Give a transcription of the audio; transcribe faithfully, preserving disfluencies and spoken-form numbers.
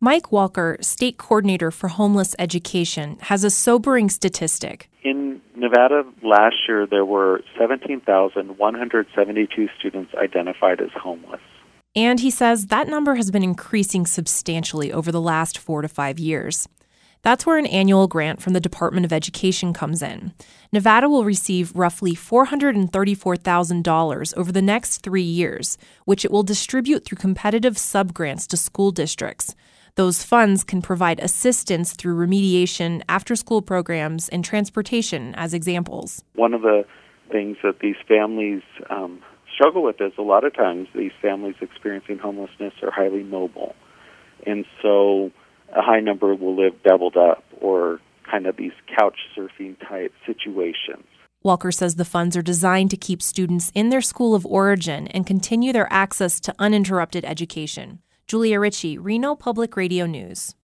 Mike Walker, state coordinator for homeless education, has a sobering statistic. In Nevada last year, there were seventeen thousand one hundred seventy-two students identified as homeless. And he says that number has been increasing substantially over the last four to five years. That's where an annual grant from the Department of Education comes in. Nevada will receive roughly four hundred thirty-four thousand dollars over the next three years, which it will distribute through competitive subgrants to school districts. Those funds can provide assistance through remediation, after-school programs, and transportation as examples. One of the things that these families um, struggle with is a lot of times these families experiencing homelessness are highly mobile. And so a high number will live doubled up or kind of these couch surfing type situations. Walker says the funds are designed to keep students in their school of origin and continue their access to uninterrupted education. Julia Ritchie, Reno Public Radio News.